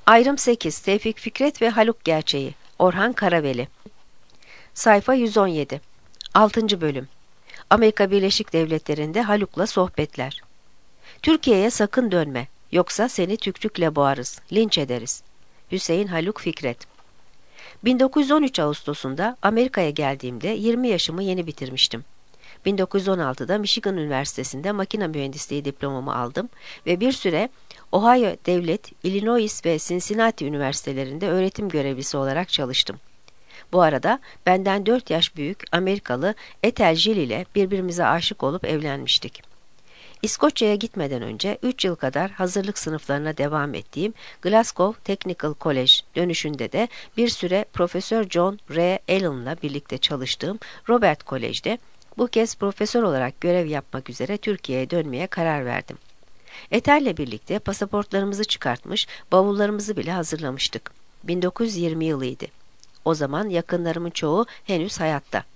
Ayrım 8. Tevfik Fikret ve Haluk Gerçeği. Orhan Karaveli. Sayfa 117. 6. Bölüm. Amerika Birleşik Devletleri'nde Haluk'la sohbetler. Türkiye'ye sakın dönme, yoksa seni tükrükle boğarız, linç ederiz. Hüseyin Haluk Fikret. 1913 Ağustos'unda Amerika'ya geldiğimde 20 yaşımı yeni bitirmiştim. 1916'da Michigan Üniversitesi'nde makine mühendisliği diplomamı aldım ve bir süre Ohio Devlet, Illinois ve Cincinnati üniversitelerinde öğretim görevlisi olarak çalıştım. Bu arada benden 4 yaş büyük Amerikalı Ethel Jill ile birbirimize aşık olup evlenmiştik. İskoçya'ya gitmeden önce 3 yıl kadar hazırlık sınıflarına devam ettiğim Glasgow Technical College dönüşünde de bir süre Profesör John R. Allen'la birlikte çalıştığım Robert College'de bu kez profesör olarak görev yapmak üzere Türkiye'ye dönmeye karar verdim. Ethel'le birlikte pasaportlarımızı çıkartmış, bavullarımızı bile hazırlamıştık. 1920 yılıydı. O zaman yakınlarımın çoğu henüz hayatta.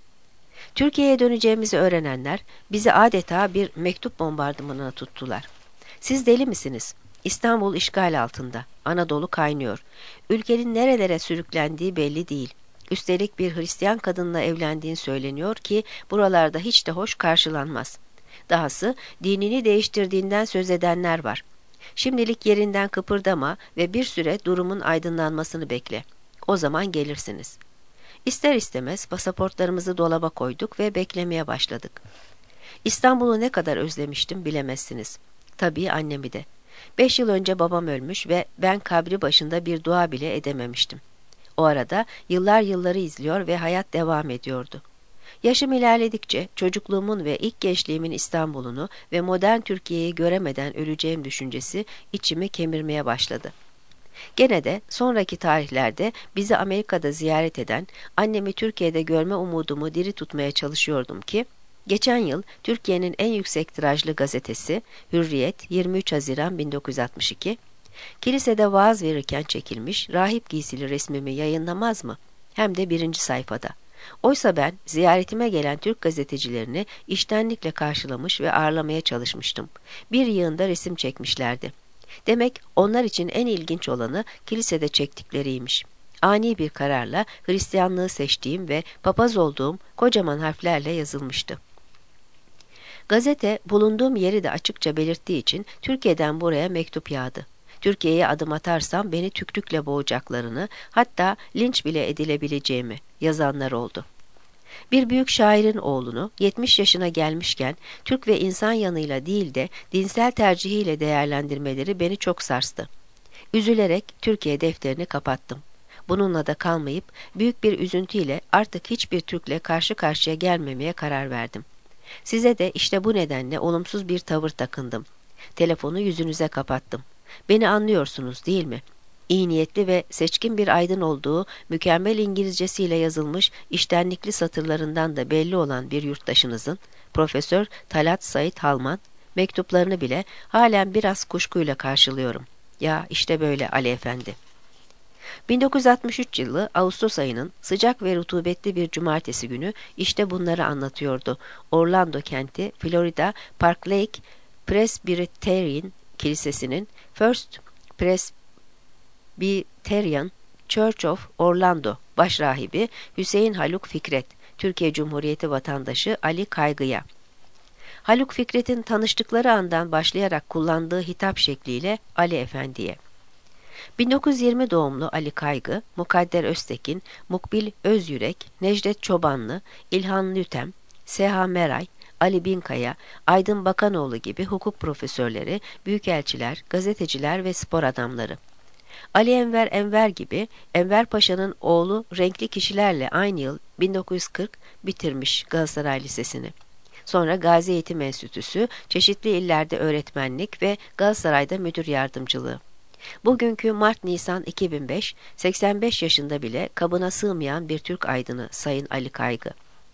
Türkiye'ye döneceğimizi öğrenenler bizi adeta bir mektup bombardımanına tuttular. Siz deli misiniz? İstanbul işgal altında. Anadolu kaynıyor. Ülkenin nerelere sürüklendiği belli değil. Üstelik bir Hristiyan kadınla evlendiğin söyleniyor ki buralarda hiç de hoş karşılanmaz. Dahası dinini değiştirdiğinden söz edenler var. Şimdilik yerinden kıpırdama ve bir süre durumun aydınlanmasını bekle. O zaman gelirsiniz. İster istemez pasaportlarımızı dolaba koyduk ve beklemeye başladık. İstanbul'u ne kadar özlemiştim bilemezsiniz. Tabii annemi de. 5 yıl önce babam ölmüş ve ben kabri başında bir dua bile edememiştim. O arada yıllar yılları izliyor ve hayat devam ediyordu. Yaşım ilerledikçe çocukluğumun ve ilk gençliğimin İstanbul'unu ve modern Türkiye'yi göremeden öleceğim düşüncesi içimi kemirmeye başladı. Gene de sonraki tarihlerde bizi Amerika'da ziyaret eden, annemi Türkiye'de görme umudumu diri tutmaya çalışıyordum ki, geçen yıl Türkiye'nin en yüksek tirajlı gazetesi Hürriyet 23 Haziran 1962, kilisede vaaz verirken çekilmiş rahip giysili resmimi yayınlamaz mı? Hem de 1. sayfada. Oysa ben ziyaretime gelen Türk gazetecilerini içtenlikle karşılamış ve ağırlamaya çalışmıştım. Bir yığında resim çekmişlerdi. Demek onlar için en ilginç olanı kilisede çektikleriymiş. Ani bir kararla Hristiyanlığı seçtiğim ve papaz olduğum kocaman harflerle yazılmıştı. Gazete bulunduğum yeri de açıkça belirttiği için Türkiye'den buraya mektup yağdı. Türkiye'ye adım atarsam beni tükrükle boğacaklarını, hatta linç bile edilebileceğimi yazanlar oldu. Bir büyük şairin oğlunu 70 yaşına gelmişken Türk ve insan yanıyla değil de dinsel tercihiyle değerlendirmeleri beni çok sarstı. Üzülerek Türkiye defterini kapattım. Bununla da kalmayıp büyük bir üzüntüyle artık hiçbir Türk'le karşı karşıya gelmemeye karar verdim. Size de işte bu nedenle olumsuz bir tavır takındım. Telefonu yüzünüze kapattım. Beni anlıyorsunuz değil mi? İyi niyetli ve seçkin bir aydın olduğu mükemmel İngilizcesiyle yazılmış içtenlikli satırlarından da belli olan bir yurttaşınızın, Profesör Talat Said Halman, mektuplarını bile halen biraz kuşkuyla karşılıyorum. Ya işte böyle Ali Efendi. 1963 yılı Ağustos ayının sıcak ve rutubetli bir cumartesi günü işte bunları anlatıyordu. Orlando kenti, Florida, Park Lake Presbyterian Kilisesi'nin First Presbyterian Church of Orlando başrahibi Hüseyin Haluk Fikret, Türkiye Cumhuriyeti vatandaşı Ali Kaygı'ya. Haluk Fikret'in tanıştıkları andan başlayarak kullandığı hitap şekliyle Ali Efendi'ye. 1920 doğumlu Ali Kaygı, Mukadder Öztekin, Mukbil Özyürek, Necdet Çobanlı, İlhan Lütem, Seha Meray, Ali Binkaya, Aydın Bakanoğlu gibi hukuk profesörleri, büyükelçiler, gazeteciler ve spor adamları. Ali Enver Enver gibi Enver Paşa'nın oğlu renkli kişilerle aynı yıl 1940 bitirmiş Galatasaray Lisesi'ni. Sonra Gazi Eğitim Enstitüsü, çeşitli illerde öğretmenlik ve Galatasaray'da müdür yardımcılığı. Bugünkü Mart-Nisan 2005, 85 yaşında bile kabına sığmayan bir Türk aydını Sayın Ali Kaygı.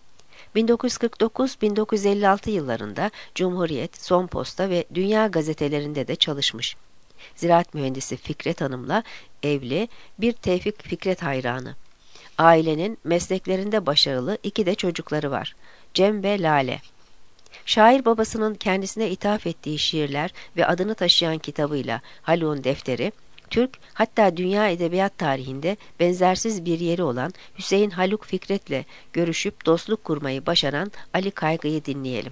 1949-1956 yıllarında Cumhuriyet, Son Posta ve Dünya gazetelerinde de çalışmış. Ziraat mühendisi Fikret Hanım'la evli, bir Tevfik Fikret hayranı. Ailenin mesleklerinde başarılı 2 de çocukları var. Cem ve Lale. Şair babasının kendisine ithaf ettiği şiirler ve adını taşıyan kitabıyla Haluk'un defteri, Türk, hatta dünya edebiyat tarihinde benzersiz bir yeri olan Hüseyin Haluk Fikret'le görüşüp dostluk kurmayı başaran Ali Kaygı'yı dinleyelim.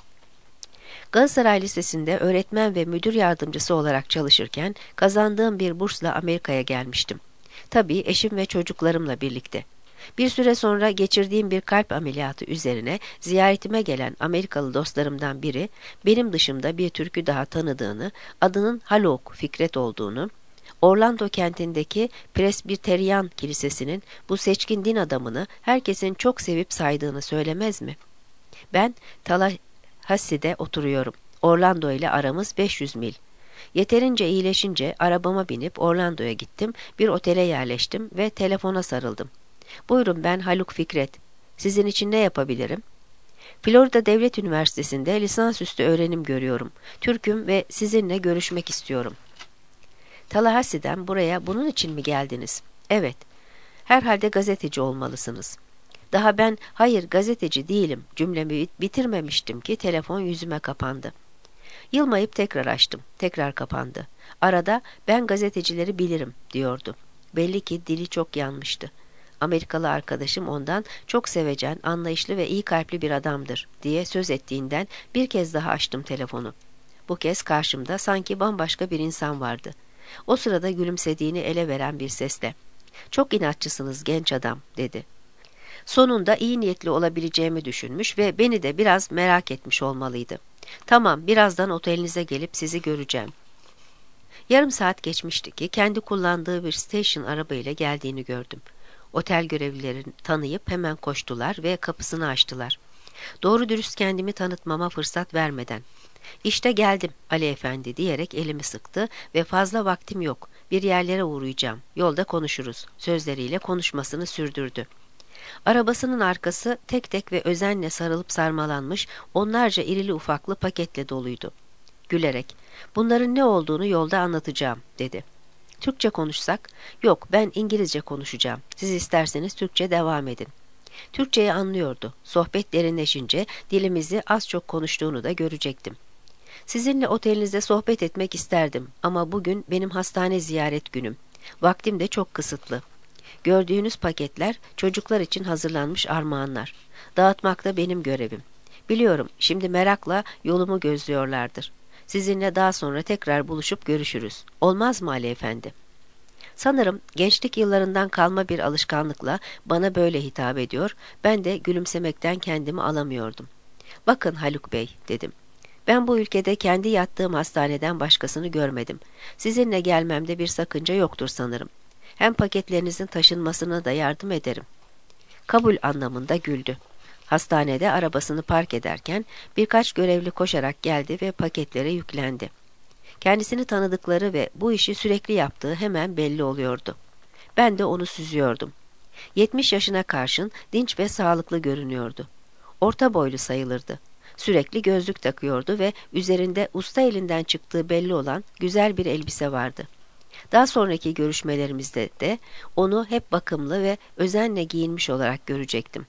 Galatasaray Lisesi'nde öğretmen ve müdür yardımcısı olarak çalışırken kazandığım bir bursla Amerika'ya gelmiştim. Tabii eşim ve çocuklarımla birlikte. Bir süre sonra geçirdiğim bir kalp ameliyatı üzerine ziyaretime gelen Amerikalı dostlarımdan biri, benim dışımda bir Türk'ü daha tanıdığını, adının Haluk Fikret olduğunu, Orlando kentindeki Presbiteryan Kilisesi'nin bu seçkin din adamını herkesin çok sevip saydığını söylemez mi? Ben Tallahassee'de oturuyorum. Orlando ile aramız 500 mil. Yeterince iyileşince arabama binip Orlando'ya gittim, bir otele yerleştim ve telefona sarıldım. Buyurun, ben Haluk Fikret. Sizin için ne yapabilirim? Florida Devlet Üniversitesi'nde lisansüstü öğrenim görüyorum. Türk'üm ve sizinle görüşmek istiyorum. Tallahassee'den buraya bunun için mi geldiniz? Evet. Herhalde gazeteci olmalısınız. Daha ben hayır gazeteci değilim cümlemi bitirmemiştim ki telefon yüzüme kapandı. Yılmayıp tekrar açtım. Tekrar kapandı. Arada ben gazetecileri bilirim diyordu. Belli ki dili çok yanmıştı. Amerikalı arkadaşım ondan çok sevecen, anlayışlı ve iyi kalpli bir adamdır diye söz ettiğinden bir kez daha açtım telefonu. Bu kez karşımda sanki bambaşka bir insan vardı. O sırada gülümsediğini ele veren bir sesle "Çok inatçısınız genç adam," dedi. Sonunda iyi niyetli olabileceğimi düşünmüş ve beni de biraz merak etmiş olmalıydı. "Tamam, birazdan otelinize gelip sizi göreceğim." Yarım saat geçmişti ki kendi kullandığı bir station arabayla geldiğini gördüm. Otel görevlilerini tanıyıp hemen koştular ve kapısını açtılar. Doğru dürüst kendimi tanıtmama fırsat vermeden "İşte geldim Ali Efendi," diyerek elimi sıktı ve "Fazla vaktim yok, bir yerlere uğrayacağım, yolda konuşuruz," sözleriyle konuşmasını sürdürdü. Arabasının arkası tek tek ve özenle sarılıp sarmalanmış onlarca irili ufaklı paketle doluydu. Gülerek "Bunların ne olduğunu yolda anlatacağım," dedi. "Türkçe konuşsak?" "Yok, ben İngilizce konuşacağım. Siz isterseniz Türkçe devam edin." Türkçeyi anlıyordu. Sohbet derinleşince dilimizi az çok konuştuğunu da görecektim. "Sizinle otelinizde sohbet etmek isterdim ama bugün benim hastane ziyaret günüm. Vaktim de çok kısıtlı. Gördüğünüz paketler çocuklar için hazırlanmış armağanlar. Dağıtmak da benim görevim. Biliyorum, şimdi merakla yolumu gözlüyorlardır. Sizinle daha sonra tekrar buluşup görüşürüz. Olmaz mı Ali Efendi?" Sanırım gençlik yıllarından kalma bir alışkanlıkla bana böyle hitap ediyor, ben de gülümsemekten kendimi alamıyordum. "Bakın Haluk Bey," dedim. "Ben bu ülkede kendi yattığım hastaneden başkasını görmedim. Sizinle gelmemde bir sakınca yoktur sanırım. Hem paketlerinizin taşınmasına da yardım ederim." Kabul anlamında güldü. Hastanede arabasını park ederken birkaç görevli koşarak geldi ve paketlere yüklendi. Kendisini tanıdıkları ve bu işi sürekli yaptığı hemen belli oluyordu. Ben de onu süzüyordum. 70 yaşına karşın dinç ve sağlıklı görünüyordu. Orta boylu sayılırdı. Sürekli gözlük takıyordu ve üzerinde usta elinden çıktığı belli olan güzel bir elbise vardı. Daha sonraki görüşmelerimizde de onu hep bakımlı ve özenle giyinmiş olarak görecektim.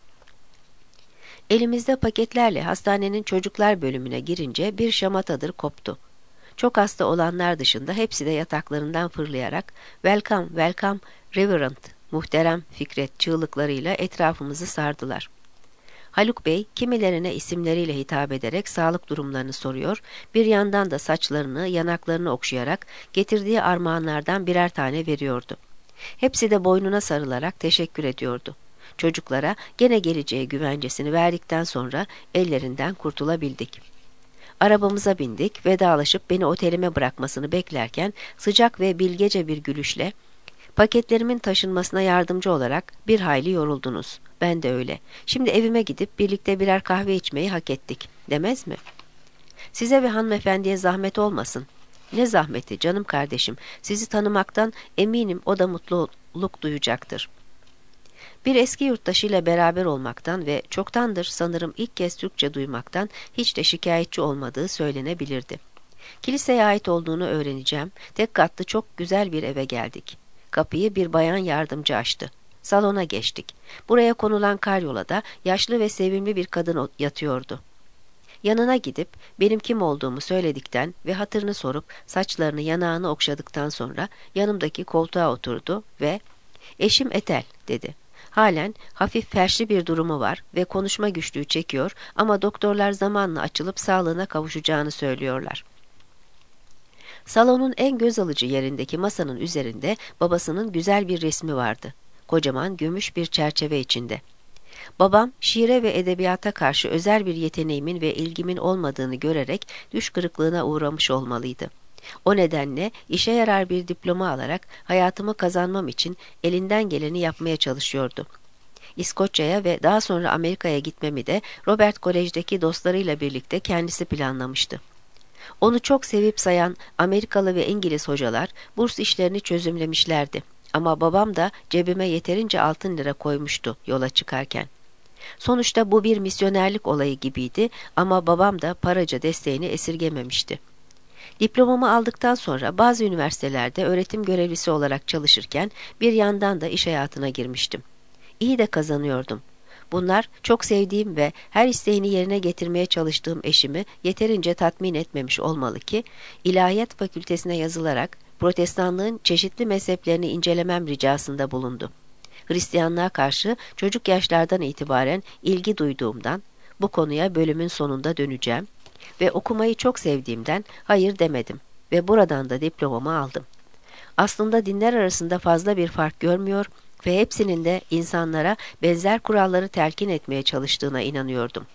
Elimizde paketlerle hastanenin çocuklar bölümüne girince bir şamatadır koptu. Çok hasta olanlar dışında hepsi de yataklarından fırlayarak "Welcome, welcome, Reverend, muhterem Fikret," çığlıklarıyla etrafımızı sardılar. Haluk Bey kimilerine isimleriyle hitap ederek sağlık durumlarını soruyor, bir yandan da saçlarını, yanaklarını okşayarak getirdiği armağanlardan birer tane veriyordu. Hepsi de boynuna sarılarak teşekkür ediyordu. Çocuklara gene geleceği güvencesini verdikten sonra ellerinden kurtulabildik. Arabamıza bindik, vedalaşıp beni otelime bırakmasını beklerken sıcak ve bilgece bir gülüşle "Paketlerimin taşınmasına yardımcı olarak bir hayli yoruldunuz. Ben de öyle. Şimdi evime gidip birlikte birer kahve içmeyi hak ettik," demez mi? "Size ve hanımefendiye zahmet olmasın." "Ne zahmeti canım kardeşim, sizi tanımaktan eminim o da mutluluk duyacaktır." Bir eski yurttaşıyla beraber olmaktan ve çoktandır sanırım ilk kez Türkçe duymaktan hiç de şikayetçi olmadığı söylenebilirdi. Kiliseye ait olduğunu öğreneceğim. Tek katlı çok güzel bir eve geldik. Kapıyı bir bayan yardımcı açtı. Salona geçtik. Buraya konulan karyolada yaşlı ve sevimli bir kadın yatıyordu. Yanına gidip benim kim olduğumu söyledikten ve hatırını sorup saçlarını yanağını okşadıktan sonra yanımdaki koltuğa oturdu ve "Eşim Ethel," dedi. Halen hafif felçli bir durumu var ve konuşma güçlüğü çekiyor ama doktorlar zamanla açılıp sağlığına kavuşacağını söylüyorlar. Salonun en göz alıcı yerindeki masanın üzerinde babasının güzel bir resmi vardı. Kocaman gümüş bir çerçeve içinde. Babam şiire ve edebiyata karşı özel bir yeteneğimin ve ilgimin olmadığını görerek düş kırıklığına uğramış olmalıydı. O nedenle işe yarar bir diploma alarak hayatımı kazanmam için elinden geleni yapmaya çalışıyordu. İskoçya'ya ve daha sonra Amerika'ya gitmemi de Robert Kolej'deki dostlarıyla birlikte kendisi planlamıştı. Onu çok sevip sayan Amerikalı ve İngiliz hocalar burs işlerini çözümlemişlerdi. Ama babam da cebime yeterince altın lira koymuştu yola çıkarken. Sonuçta bu bir misyonerlik olayı gibiydi ama babam da paraca desteğini esirgememişti. Diplomamı aldıktan sonra bazı üniversitelerde öğretim görevlisi olarak çalışırken bir yandan da iş hayatına girmiştim. İyi de kazanıyordum. Bunlar çok sevdiğim ve her isteğini yerine getirmeye çalıştığım eşimi yeterince tatmin etmemiş olmalı ki İlahiyat Fakültesine yazılarak Protestanlığın çeşitli mezheplerini incelemem ricasında bulundu. Hristiyanlığa karşı çocuk yaşlardan itibaren ilgi duyduğumdan bu konuya bölümün sonunda döneceğim ve okumayı çok sevdiğimden hayır demedim ve buradan da diplomamı aldım. Aslında dinler arasında fazla bir fark görmüyor ve hepsinin de insanlara benzer kuralları telkin etmeye çalıştığına inanıyordum.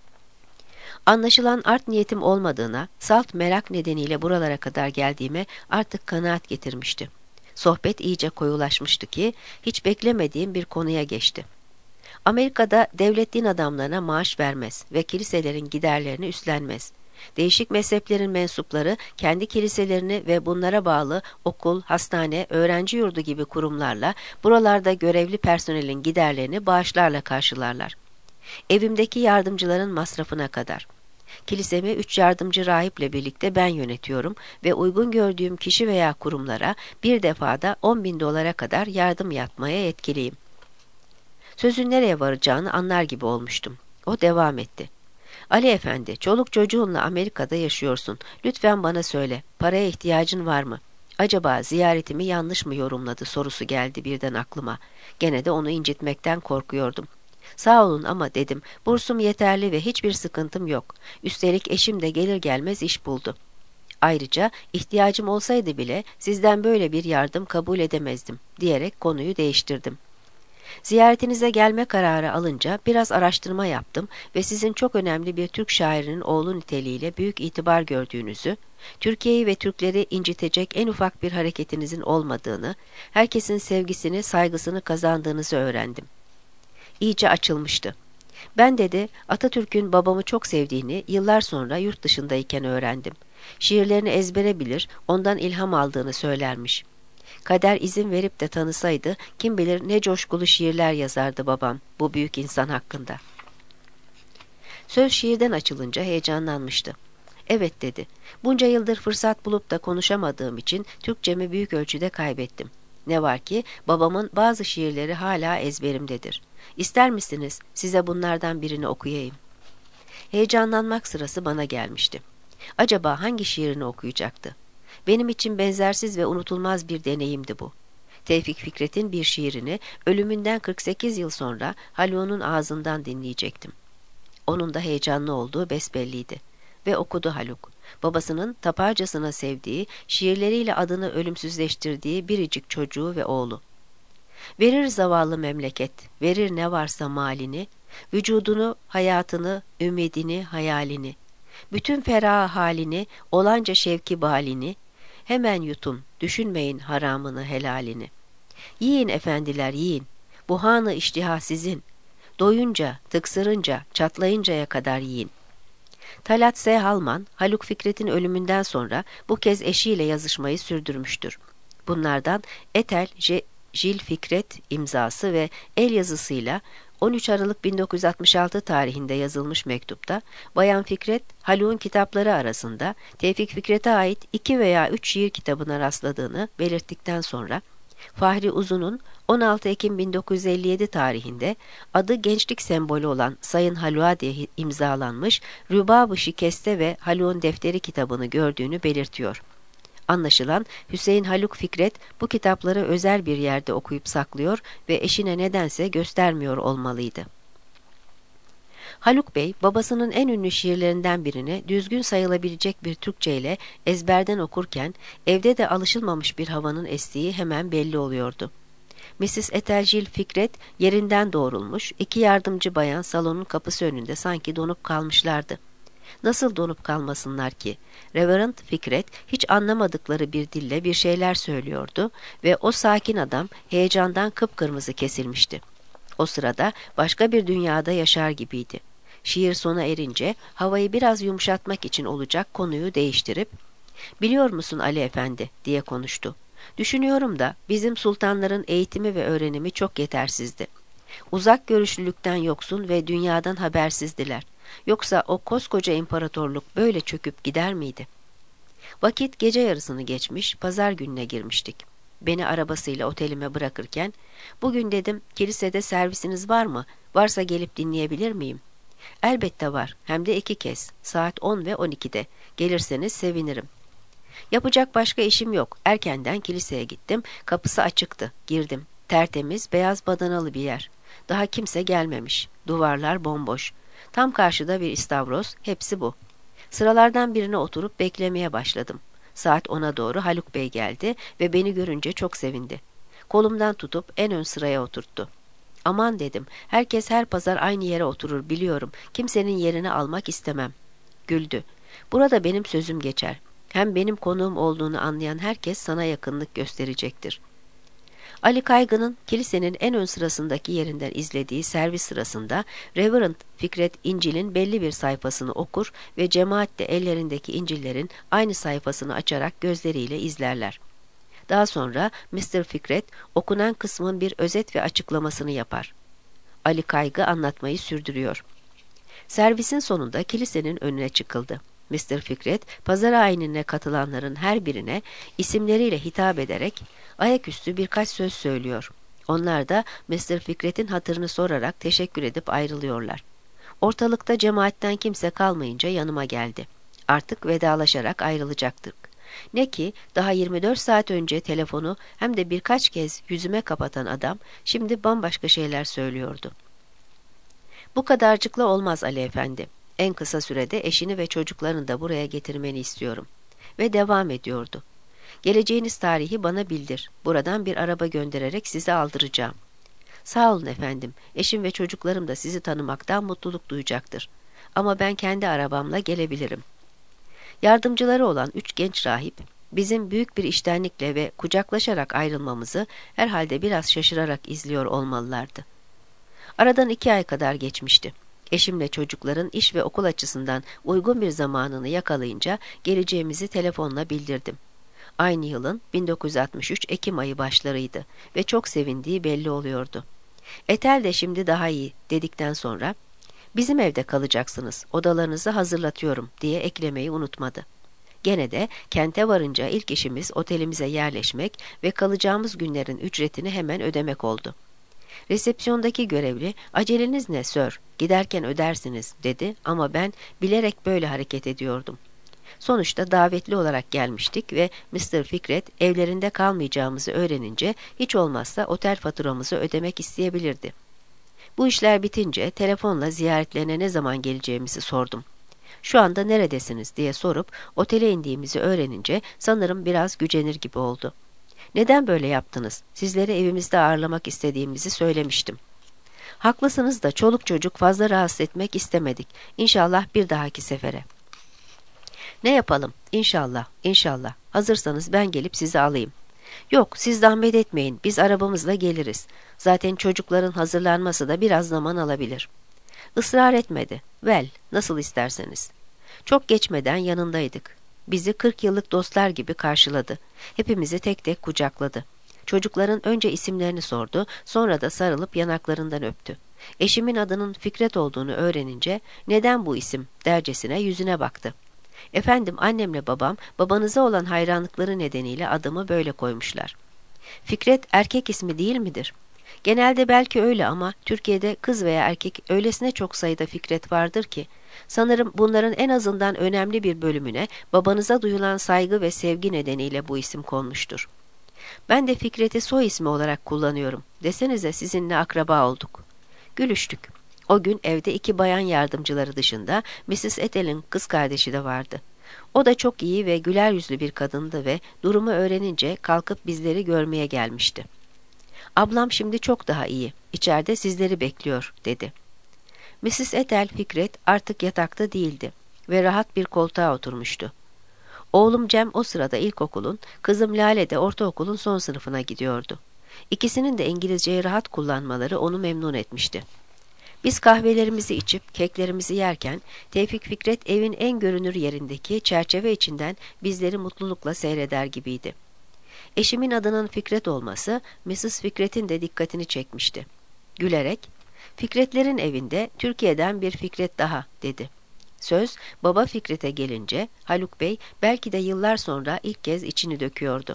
Anlaşılan art niyetim olmadığına, salt merak nedeniyle buralara kadar geldiğime artık kanaat getirmişti. Sohbet iyice koyulaşmıştı ki hiç beklemediğim bir konuya geçti. Amerika'da devlet din adamlarına maaş vermez ve kiliselerin giderlerini üstlenmez. Değişik mezheplerin mensupları kendi kiliselerini ve bunlara bağlı okul, hastane, öğrenci yurdu gibi kurumlarla buralarda görevli personelin giderlerini bağışlarla karşılarlar. Evimdeki yardımcıların masrafına kadar. Kilisemi 3 yardımcı rahiple birlikte ben yönetiyorum ve uygun gördüğüm kişi veya kurumlara bir defada $10.000 kadar yardım yapmaya yetkiliyim. Sözün nereye varacağını anlar gibi olmuştum. O devam etti. Ali Efendi, çoluk çocuğunla Amerika'da yaşıyorsun. Lütfen bana söyle, paraya ihtiyacın var mı? Acaba ziyaretimi yanlış mı yorumladı sorusu geldi birden aklıma. Gene de onu incitmekten korkuyordum. Sağ olun ama dedim, bursum yeterli ve hiçbir sıkıntım yok. Üstelik eşim de gelir gelmez iş buldu. Ayrıca ihtiyacım olsaydı bile sizden böyle bir yardım kabul edemezdim diyerek konuyu değiştirdim. Ziyaretinize gelme kararı alınca biraz araştırma yaptım ve sizin çok önemli bir Türk şairinin oğlu niteliğiyle büyük itibar gördüğünüzü, Türkiye'yi ve Türkleri incitecek en ufak bir hareketinizin olmadığını, herkesin sevgisini, saygısını kazandığınızı öğrendim. İyice açılmıştı. Ben dedi, Atatürk'ün babamı çok sevdiğini yıllar sonra yurt dışındayken öğrendim. Şiirlerini ezbere bilir, ondan ilham aldığını söylermiş. Kader izin verip de tanısaydı kim bilir ne coşkulu şiirler yazardı babam bu büyük insan hakkında. Söz şiirden açılınca heyecanlanmıştı. Evet dedi. Bunca yıldır fırsat bulup da konuşamadığım için Türkçemi büyük ölçüde kaybettim. Ne var ki babamın bazı şiirleri hala ezberimdedir. İster misiniz size bunlardan birini okuyayım? Heyecanlanmak sırası bana gelmişti. Acaba hangi şiirini okuyacaktı? Benim için benzersiz ve unutulmaz bir deneyimdi bu. Tevfik Fikret'in bir şiirini ölümünden 48 yıl sonra Haluk'un ağzından dinleyecektim. Onun da heyecanlı olduğu besbelliydi. Ve okudu Haluk. Babasının taparcasına sevdiği, şiirleriyle adını ölümsüzleştirdiği biricik çocuğu ve oğlu. Verir zavallı memleket, verir ne varsa malini, vücudunu, hayatını, ümidini, hayalini, bütün ferah halini, olanca şevki balini, hemen yutun, düşünmeyin haramını helalini. Yiyin efendiler yiyin, bu hanı iştiha sizin, doyunca, tıksırınca, çatlayıncaya kadar yiyin. Talat S. Halman, Haluk Fikret'in ölümünden sonra bu kez eşiyle yazışmayı sürdürmüştür. Bunlardan Ethel Jil Fikret imzası ve el yazısıyla 13 Aralık 1966 tarihinde yazılmış mektupta Bayan Fikret, Haluk'un kitapları arasında Tevfik Fikret'e ait 2 veya 3 şiir kitabına rastladığını belirttikten sonra Fahri Uzun'un 16 Ekim 1957 tarihinde adı gençlik sembolü olan Sayın Haluk'a diye imzalanmış Rübab-ı Şikeste ve Haluk'un Defteri kitabını gördüğünü belirtiyor. Anlaşılan Hüseyin Haluk Fikret bu kitapları özel bir yerde okuyup saklıyor ve eşine nedense göstermiyor olmalıydı. Haluk Bey, babasının en ünlü şiirlerinden birini düzgün sayılabilecek bir Türkçe ile ezberden okurken evde de alışılmamış bir havanın estiği hemen belli oluyordu. Mrs. Ethel Fikret yerinden doğrulmuş, iki yardımcı bayan salonun kapısı önünde sanki donup kalmışlardı. Nasıl donup kalmasınlar ki? Reverend Fikret hiç anlamadıkları bir dille bir şeyler söylüyordu ve o sakin adam heyecandan kıpkırmızı kesilmişti. O sırada başka bir dünyada yaşar gibiydi. Şiir sona erince havayı biraz yumuşatmak için olacak konuyu değiştirip "Biliyor musun Ali Efendi?" diye konuştu. "Düşünüyorum da bizim sultanların eğitimi ve öğrenimi çok yetersizdi. Uzak görüşlülükten yoksun ve dünyadan habersizdiler. Yoksa o koskoca imparatorluk böyle çöküp gider miydi?" Vakit gece yarısını geçmiş, pazar gününe girmiştik. Beni arabasıyla otelime bırakırken, "Bugün," dedim, "kilisede servisiniz var mı? Varsa gelip dinleyebilir miyim?" "Elbette var, hem de 2 kez, saat 10 ve 12'de. Gelirseniz sevinirim." Yapacak başka işim yok. Erkenden kiliseye gittim, kapısı açıktı. Girdim. Tertemiz, beyaz badanalı bir yer. Daha kimse gelmemiş. Duvarlar bomboş. Tam karşıda bir istavroz, hepsi bu. Sıralardan birine oturup beklemeye başladım. Saat 10'a doğru Haluk Bey geldi ve beni görünce çok sevindi. Kolumdan tutup en ön sıraya oturttu. "Aman," dedim, "herkes her pazar aynı yere oturur biliyorum. Kimsenin yerini almak istemem." Güldü. "Burada benim sözüm geçer. Hem benim konuğum olduğunu anlayan herkes sana yakınlık gösterecektir." Ali Kaygı'nın kilisenin en ön sırasındaki yerinden izlediği servis sırasında Reverend Fikret İncil'in belli bir sayfasını okur ve cemaat de ellerindeki İncil'lerin aynı sayfasını açarak gözleriyle izlerler. Daha sonra Mr. Fikret okunan kısmın bir özet ve açıklamasını yapar. Ali Kaygı anlatmayı sürdürüyor. Servisin sonunda kilisenin önüne çıkıldı. Mr. Fikret, pazar ayinine katılanların her birine isimleriyle hitap ederek ayaküstü birkaç söz söylüyor. Onlar da Mr. Fikret'in hatırını sorarak teşekkür edip ayrılıyorlar. Ortalıkta cemaatten kimse kalmayınca yanıma geldi. Artık vedalaşarak ayrılacaktık. Ne ki daha 24 saat önce telefonu hem de birkaç kez yüzüme kapatan adam şimdi bambaşka şeyler söylüyordu. "Bu kadarcıkla olmaz Ali Efendi. En kısa sürede eşini ve çocuklarını da buraya getirmeni istiyorum." Ve devam ediyordu. "Geleceğiniz tarihi bana bildir. Buradan bir araba göndererek sizi aldıracağım." "Sağ olun efendim. Eşim ve çocuklarım da sizi tanımaktan mutluluk duyacaktır. Ama ben kendi arabamla gelebilirim." Yardımcıları olan 3 genç rahip, bizim büyük bir içtenlikle ve kucaklaşarak ayrılmamızı herhalde biraz şaşırarak izliyor olmalılardı. Aradan 2 ay kadar geçmişti. Eşimle çocukların iş ve okul açısından uygun bir zamanını yakalayınca geleceğimizi telefonla bildirdim. Aynı yılın 1963 Ekim ayı başlarıydı ve çok sevindiği belli oluyordu. "Ethel de şimdi daha iyi," dedikten sonra "Bizim evde kalacaksınız, odalarınızı hazırlatıyorum," diye eklemeyi unutmadı. Gene de kente varınca ilk işimiz otelimize yerleşmek ve kalacağımız günlerin ücretini hemen ödemek oldu. Resepsiyondaki görevli, "Aceleniz ne sir, giderken ödersiniz," dedi ama ben bilerek böyle hareket ediyordum. Sonuçta davetli olarak gelmiştik ve Mr. Fikret evlerinde kalmayacağımızı öğrenince hiç olmazsa otel faturamızı ödemek isteyebilirdi. Bu işler bitince telefonla ziyaretlerine ne zaman geleceğimizi sordum. "Şu anda neredesiniz?" diye sorup otele indiğimizi öğrenince sanırım biraz gücenir gibi oldu. "Neden böyle yaptınız? Sizleri evimizde ağırlamak istediğimizi söylemiştim." "Haklısınız da çoluk çocuk fazla rahatsız etmek istemedik. İnşallah bir dahaki sefere." "Ne yapalım? İnşallah, inşallah. Hazırsanız ben gelip sizi alayım." "Yok, siz zahmet etmeyin. Biz arabamızla geliriz. Zaten çocukların hazırlanması da biraz zaman alabilir." Israr etmedi. "Well, nasıl isterseniz." Çok geçmeden yanındaydık. Bizi 40 yıllık dostlar gibi karşıladı. Hepimizi tek tek kucakladı. Çocukların önce isimlerini sordu, sonra da sarılıp yanaklarından öptü. Eşimin adının Fikret olduğunu öğrenince "Neden bu isim?" dercesine yüzüne baktı. "Efendim, annemle babam babanıza olan hayranlıkları nedeniyle adımı böyle koymuşlar." Fikret erkek ismi değil midir? Genelde belki öyle ama Türkiye'de kız veya erkek öylesine çok sayıda Fikret vardır ki, sanırım bunların en azından önemli bir bölümüne babanıza duyulan saygı ve sevgi nedeniyle bu isim konmuştur. Ben de Fikret'i soy ismi olarak kullanıyorum. Desenize sizinle akraba olduk. Gülüştük. O gün evde 2 bayan yardımcıları dışında Mrs. Ethel'in kız kardeşi de vardı. O da çok iyi ve güler yüzlü bir kadındı ve durumu öğrenince kalkıp bizleri görmeye gelmişti. "Ablam şimdi çok daha iyi. İçeride sizleri bekliyor," dedi. Mrs. Ethel Fikret artık yatakta değildi ve rahat bir koltuğa oturmuştu. Oğlum Cem o sırada ilkokulun, kızım Lale de ortaokulun son sınıfına gidiyordu. İkisinin de İngilizceyi rahat kullanmaları onu memnun etmişti. Biz kahvelerimizi içip keklerimizi yerken Tevfik Fikret evin en görünür yerindeki çerçeve içinden bizleri mutlulukla seyreder gibiydi. Eşimin adının Fikret olması Mrs. Fikret'in de dikkatini çekmişti. Gülerek, "Fikretlerin evinde Türkiye'den bir Fikret daha," dedi. Söz baba Fikret'e gelince Haluk Bey belki de yıllar sonra ilk kez içini döküyordu.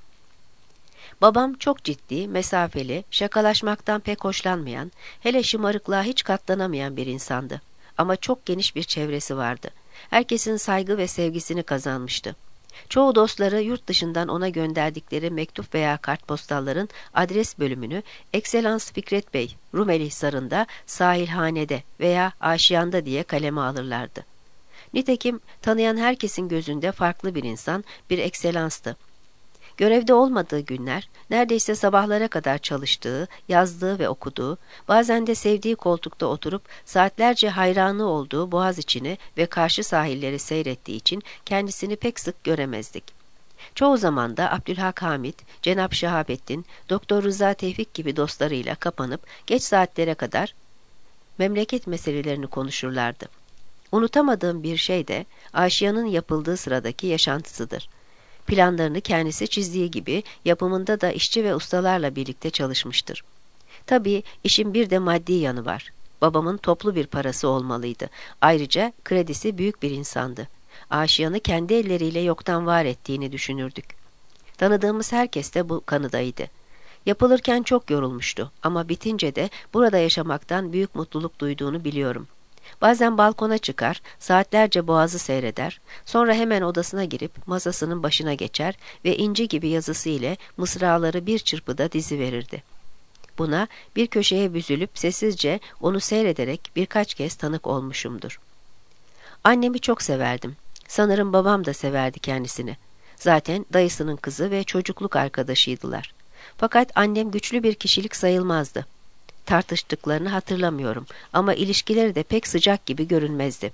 Babam çok ciddi, mesafeli, şakalaşmaktan pek hoşlanmayan, hele şımarıklığa hiç katlanamayan bir insandı. Ama çok geniş bir çevresi vardı. Herkesin saygı ve sevgisini kazanmıştı. Çoğu dostları yurt dışından ona gönderdikleri mektup veya kartpostalların adres bölümünü "Ekselans Fikret Bey, Rumeli Hisarı'nda, sahilhanede veya aşiyanda" diye kaleme alırlardı. Nitekim tanıyan herkesin gözünde farklı bir insan, bir ekselanstı. Görevde olmadığı günler, neredeyse sabahlara kadar çalıştığı, yazdığı ve okuduğu, bazen de sevdiği koltukta oturup saatlerce hayranı olduğu Boğaziçi'ni ve karşı sahilleri seyrettiği için kendisini pek sık göremezdik. Çoğu zaman da Abdülhak Hamit, Cenab Şahabettin, Doktor Rıza Tevfik gibi dostlarıyla kapanıp geç saatlere kadar memleket meselelerini konuşurlardı. Unutamadığım bir şey de Aşiyanın yapıldığı sıradaki yaşantısıdır. Planlarını kendisi çizdiği gibi yapımında da işçi ve ustalarla birlikte çalışmıştır. Tabii işin bir de maddi yanı var. Babamın toplu bir parası olmalıydı. Ayrıca kredisi büyük bir insandı. Aşiyanı kendi elleriyle yoktan var ettiğini düşünürdük. Tanıdığımız herkes de bu kanıdaydı. Yapılırken çok yorulmuştu ama bitince de burada yaşamaktan büyük mutluluk duyduğunu biliyorum. Bazen balkona çıkar, saatlerce boğazı seyreder, sonra hemen odasına girip masasının başına geçer ve inci gibi yazısı ile mısraları bir çırpıda diziverirdi. Buna bir köşeye büzülüp sessizce onu seyrederek birkaç kez tanık olmuşumdur. Annemi çok severdim. Sanırım babam da severdi kendisini. Zaten dayısının kızı ve çocukluk arkadaşıydılar. Fakat annem güçlü bir kişilik sayılmazdı. Tartıştıklarını hatırlamıyorum ama ilişkileri de pek sıcak gibi görünmezdi.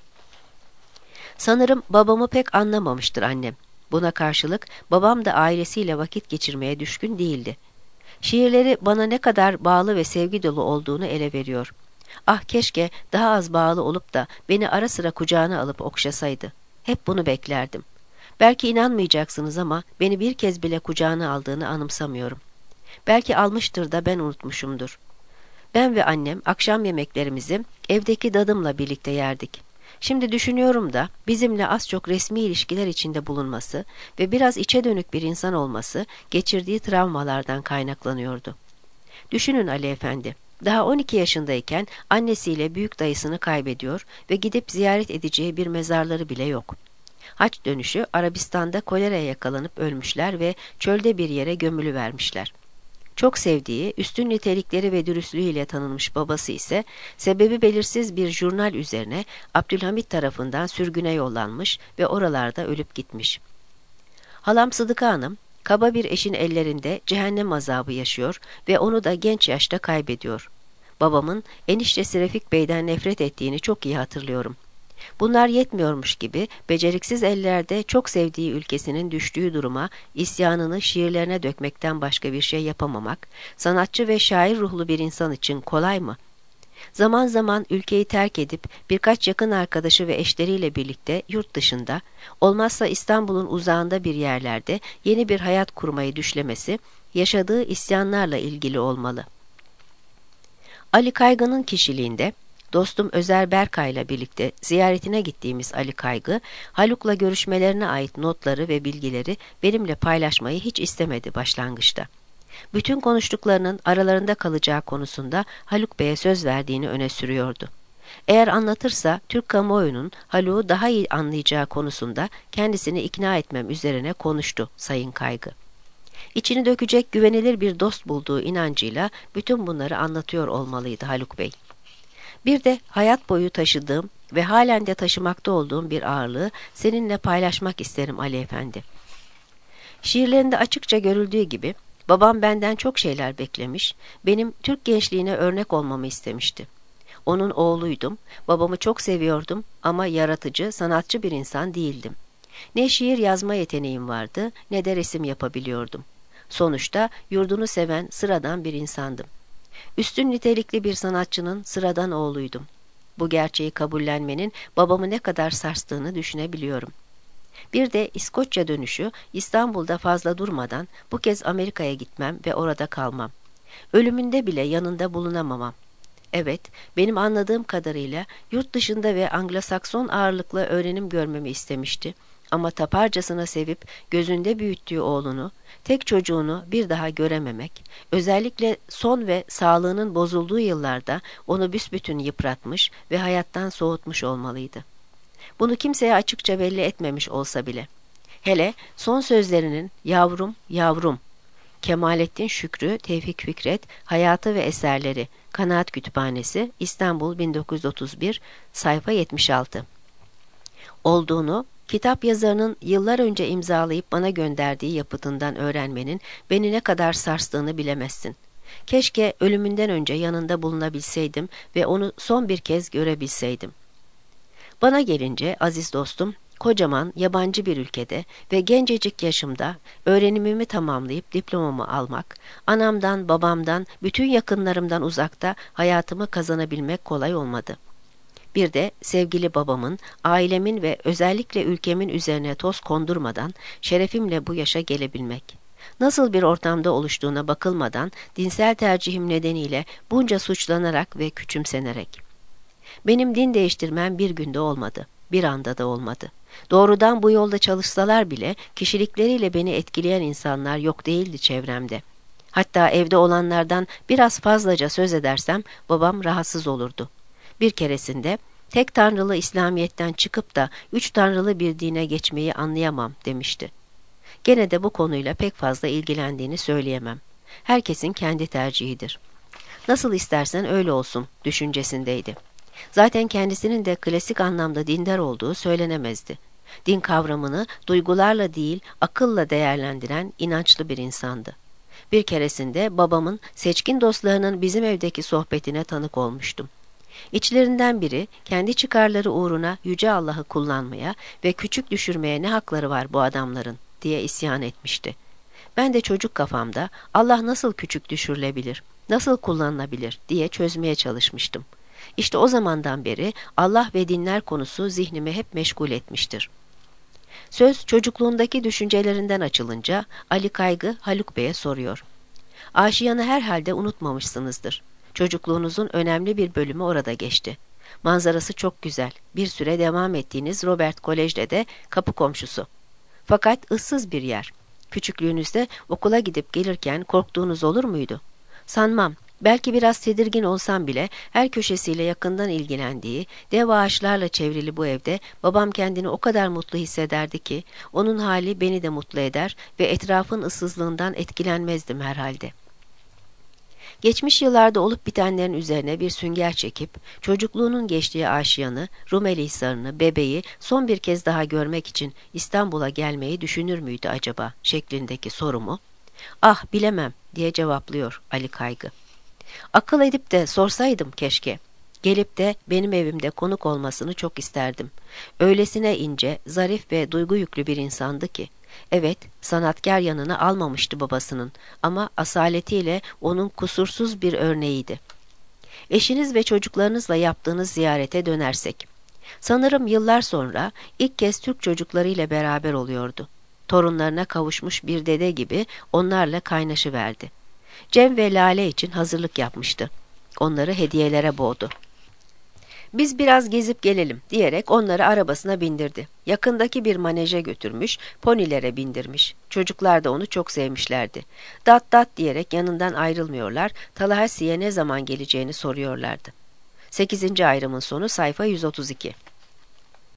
Sanırım babamı pek anlamamıştır annem. Buna karşılık babam da ailesiyle vakit geçirmeye düşkün değildi. Şiirleri bana ne kadar bağlı ve sevgi dolu olduğunu ele veriyor. Ah keşke daha az bağlı olup da beni ara sıra kucağına alıp okşasaydı. Hep bunu beklerdim. Belki inanmayacaksınız ama beni bir kez bile kucağına aldığını anımsamıyorum. Belki almıştır da ben unutmuşumdur. Ben ve annem akşam yemeklerimizi evdeki dadımla birlikte yerdik. Şimdi düşünüyorum da bizimle az çok resmi ilişkiler içinde bulunması ve biraz içe dönük bir insan olması geçirdiği travmalardan kaynaklanıyordu. Düşünün Ali Efendi, daha 12 yaşındayken annesiyle büyük dayısını kaybediyor ve gidip ziyaret edeceği bir mezarları bile yok. Haç dönüşü Arabistan'da koleraya yakalanıp ölmüşler ve çölde bir yere gömülüvermişler. Çok sevdiği, üstün nitelikleri ve dürüstlüğüyle tanınmış babası ise sebebi belirsiz bir jurnal üzerine Abdülhamit tarafından sürgüne yollanmış ve oralarda ölüp gitmiş. Halam Sıdıka Hanım, kaba bir eşin ellerinde cehennem azabı yaşıyor ve onu da genç yaşta kaybediyor. Babamın eniştesi Refik Bey'den nefret ettiğini çok iyi hatırlıyorum. Bunlar yetmiyormuş gibi beceriksiz ellerde çok sevdiği ülkesinin düştüğü duruma isyanını şiirlerine dökmekten başka bir şey yapamamak, sanatçı ve şair ruhlu bir insan için kolay mı? Zaman zaman ülkeyi terk edip birkaç yakın arkadaşı ve eşleriyle birlikte yurt dışında, olmazsa İstanbul'un uzağında bir yerlerde yeni bir hayat kurmayı düşlemesi, yaşadığı isyanlarla ilgili olmalı. Ali Kaygı'nın kişiliğinde, dostum Özer Berkay'la birlikte ziyaretine gittiğimiz Ali Kaygı, Haluk'la görüşmelerine ait notları ve bilgileri benimle paylaşmayı hiç istemedi başlangıçta. Bütün konuştuklarının aralarında kalacağı konusunda Haluk Bey'e söz verdiğini öne sürüyordu. Eğer anlatırsa Türk kamuoyunun Haluk'u daha iyi anlayacağı konusunda kendisini ikna etmem üzerine konuştu Sayın Kaygı. İçini dökecek güvenilir bir dost bulduğu inancıyla bütün bunları anlatıyor olmalıydı Haluk Bey. Bir de hayat boyu taşıdığım ve halen de taşımakta olduğum bir ağırlığı seninle paylaşmak isterim Ali Efendi. Şiirlerinde açıkça görüldüğü gibi babam benden çok şeyler beklemiş, benim Türk gençliğine örnek olmamı istemişti. Onun oğluydum, babamı çok seviyordum ama yaratıcı, sanatçı bir insan değildim. Ne şiir yazma yeteneğim vardı ne de resim yapabiliyordum. Sonuçta yurdunu seven sıradan bir insandım. Üstün nitelikli bir sanatçının sıradan oğluydum. Bu gerçeği kabullenmenin babamı ne kadar sarstığını düşünebiliyorum. Bir de İskoçya dönüşü İstanbul'da fazla durmadan bu kez Amerika'ya gitmem ve orada kalmam. Ölümünde bile yanında bulunamamam. Evet, benim anladığım kadarıyla yurt dışında ve Anglo-Sakson ağırlıklı öğrenim görmemi istemişti. Ama taparcasına sevip gözünde büyüttüğü oğlunu, tek çocuğunu bir daha görememek, özellikle son ve sağlığının bozulduğu yıllarda onu büsbütün yıpratmış ve hayattan soğutmuş olmalıydı. Bunu kimseye açıkça belli etmemiş olsa bile. Hele son sözlerinin "Yavrum, yavrum", Kemalettin Şükrü, Tevfik Fikret, Hayatı ve Eserleri, Kanaat Kütüphanesi, İstanbul 1931, sayfa 76 olduğunu, kitap yazarının yıllar önce imzalayıp bana gönderdiği yapıtından öğrenmenin beni ne kadar sarstığını bilemezsin. Keşke ölümünden önce yanında bulunabilseydim ve onu son bir kez görebilseydim. Bana gelince aziz dostum, kocaman yabancı bir ülkede ve gencecik yaşımda öğrenimimi tamamlayıp diplomamı almak, anamdan, babamdan, bütün yakınlarımdan uzakta hayatımı kazanabilmek kolay olmadı. Bir de sevgili babamın, ailemin ve özellikle ülkemin üzerine toz kondurmadan şerefimle bu yaşa gelebilmek. Nasıl bir ortamda oluştuğuna bakılmadan dinsel tercihim nedeniyle bunca suçlanarak ve küçümsenerek. Benim din değiştirmem bir günde olmadı, bir anda da olmadı. Doğrudan bu yolda çalışsalar bile kişilikleriyle beni etkileyen insanlar yok değildi çevremde. Hatta evde olanlardan biraz fazlaca söz edersem babam rahatsız olurdu. Bir keresinde tek tanrılı İslamiyet'ten çıkıp da 3 tanrılı bir dine geçmeyi anlayamam demişti. Gene de bu konuyla pek fazla ilgilendiğini söyleyemem. Herkesin kendi tercihidir. Nasıl istersen öyle olsun düşüncesindeydi. Zaten kendisinin de klasik anlamda dindar olduğu söylenemezdi. Din kavramını duygularla değil akılla değerlendiren inançlı bir insandı. Bir keresinde babamın seçkin dostlarının bizim evdeki sohbetine tanık olmuştum. İçlerinden biri kendi çıkarları uğruna Yüce Allah'ı kullanmaya ve küçük düşürmeye ne hakları var bu adamların diye isyan etmişti. Ben de çocuk kafamda Allah nasıl küçük düşürülebilir, nasıl kullanılabilir diye çözmeye çalışmıştım. İşte o zamandan beri Allah ve dinler konusu zihnimi hep meşgul etmiştir. Söz çocukluğundaki düşüncelerinden açılınca Ali Kaygı Haluk Bey'e soruyor. Aşiyan'ı herhalde unutmamışsınızdır. Çocukluğunuzun önemli bir bölümü orada geçti. Manzarası çok güzel. Bir süre devam ettiğiniz Robert Kolej'de de kapı komşusu. Fakat ıssız bir yer. Küçüklüğünüzde okula gidip gelirken korktuğunuz olur muydu? Sanmam. Belki biraz tedirgin olsam bile her köşesiyle yakından ilgilendiği, dev ağaçlarla çevrili bu evde babam kendini o kadar mutlu hissederdi ki onun hali beni de mutlu eder ve etrafın ıssızlığından etkilenmezdim herhalde. Geçmiş yıllarda olup bitenlerin üzerine bir sünger çekip çocukluğunun geçtiği Aşiyan'ı, Rumeli Hisarı'nı, bebeği son bir kez daha görmek için İstanbul'a gelmeyi düşünür müydü acaba şeklindeki sorumu, "Ah bilemem" diye cevaplıyor Ali Kaygı. Akıl edip de sorsaydım keşke. Gelip de benim evimde konuk olmasını çok isterdim. Öylesine ince, zarif ve duygu yüklü bir insandı ki. Evet, sanatkar yanını almamıştı babasının ama asaletiyle onun kusursuz bir örneğiydi. Eşiniz ve çocuklarınızla yaptığınız ziyarete dönersek. Sanırım yıllar sonra ilk kez Türk çocuklarıyla beraber oluyordu. Torunlarına kavuşmuş bir dede gibi onlarla kaynaşıverdi. Cem ve Lale için hazırlık yapmıştı. Onları hediyelere boğdu. Biz biraz gezip gelelim diyerek onları arabasına bindirdi. Yakındaki bir maneje götürmüş, ponilere bindirmiş. Çocuklar da onu çok sevmişlerdi. Dat dat diyerek yanından ayrılmıyorlar, Tallahassee'ye ne zaman geleceğini soruyorlardı. 8. ayrımın sonu sayfa 132.